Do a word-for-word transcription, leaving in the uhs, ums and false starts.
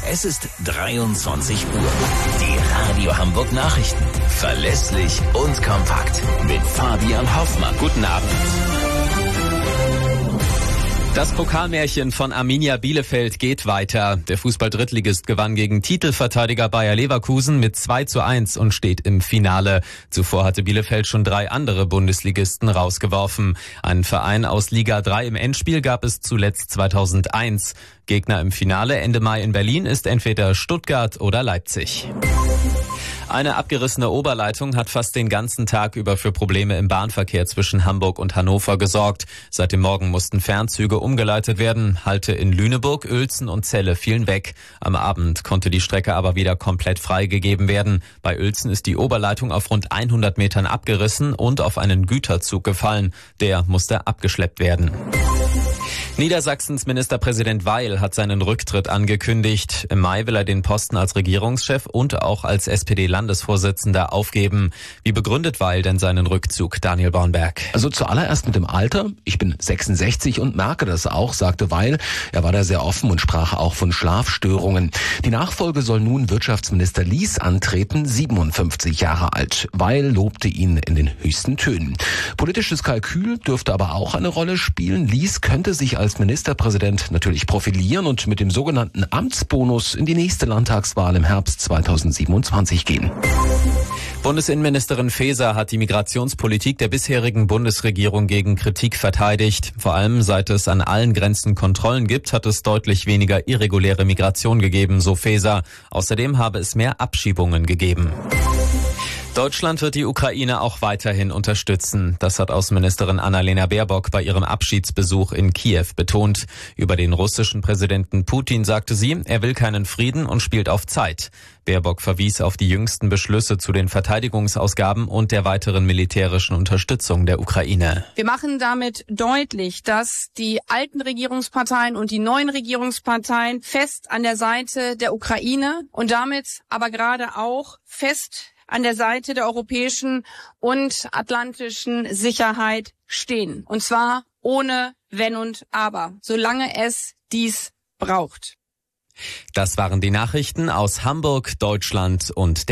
Es ist dreiundzwanzig Uhr. Die Radio Hamburg Nachrichten. Verlässlich und kompakt. Mit Fabian Hoffmann. Guten Abend. Das Pokalmärchen von Arminia Bielefeld geht weiter. Der Fußball-Drittligist gewann gegen Titelverteidiger Bayer Leverkusen mit zwei zu eins und steht im Finale. Zuvor hatte Bielefeld schon drei andere Bundesligisten rausgeworfen. Einen Verein aus Liga drei im Endspiel gab es zuletzt zweitausendeins. Gegner im Finale Ende Mai in Berlin ist entweder Stuttgart oder Leipzig. Eine abgerissene Oberleitung hat fast den ganzen Tag über für Probleme im Bahnverkehr zwischen Hamburg und Hannover gesorgt. Seit dem Morgen mussten Fernzüge umgeleitet werden. Halte in Lüneburg, Uelzen und Celle fielen weg. Am Abend konnte die Strecke aber wieder komplett freigegeben werden. Bei Uelzen ist die Oberleitung auf rund hundert Metern abgerissen und auf einen Güterzug gefallen. Der musste abgeschleppt werden. Niedersachsens Ministerpräsident Weil hat seinen Rücktritt angekündigt. Im Mai will er den Posten als Regierungschef und auch als S P D-Landesvorsitzender aufgeben. Wie begründet Weil denn seinen Rückzug, Daniel Bornberg? Also zuallererst mit dem Alter. Ich bin sechsundsechzig und merke das auch, sagte Weil. Er war da sehr offen und sprach auch von Schlafstörungen. Die Nachfolge soll nun Wirtschaftsminister Lies antreten, siebenundfünfzig Jahre alt. Weil lobte ihn in den höchsten Tönen. Politisches Kalkül dürfte aber auch eine Rolle spielen. Lies könnte sich als Ministerpräsident natürlich profilieren und mit dem sogenannten Amtsbonus in die nächste Landtagswahl im Herbst zweitausendsiebenundzwanzig gehen. Bundesinnenministerin Faeser hat die Migrationspolitik der bisherigen Bundesregierung gegen Kritik verteidigt. Vor allem seit es an allen Grenzen Kontrollen gibt, hat es deutlich weniger irreguläre Migration gegeben, so Faeser. Außerdem habe es mehr Abschiebungen gegeben. Deutschland wird die Ukraine auch weiterhin unterstützen. Das hat Außenministerin Annalena Baerbock bei ihrem Abschiedsbesuch in Kiew betont. Über den russischen Präsidenten Putin sagte sie, er will keinen Frieden und spielt auf Zeit. Baerbock verwies auf die jüngsten Beschlüsse zu den Verteidigungsausgaben und der weiteren militärischen Unterstützung der Ukraine. Wir machen damit deutlich, dass die alten Regierungsparteien und die neuen Regierungsparteien fest an der Seite der Ukraine und damit aber gerade auch fest an der Seite der europäischen und atlantischen Sicherheit stehen. Und zwar ohne Wenn und Aber, solange es dies braucht. Das waren die Nachrichten aus Hamburg, Deutschland und der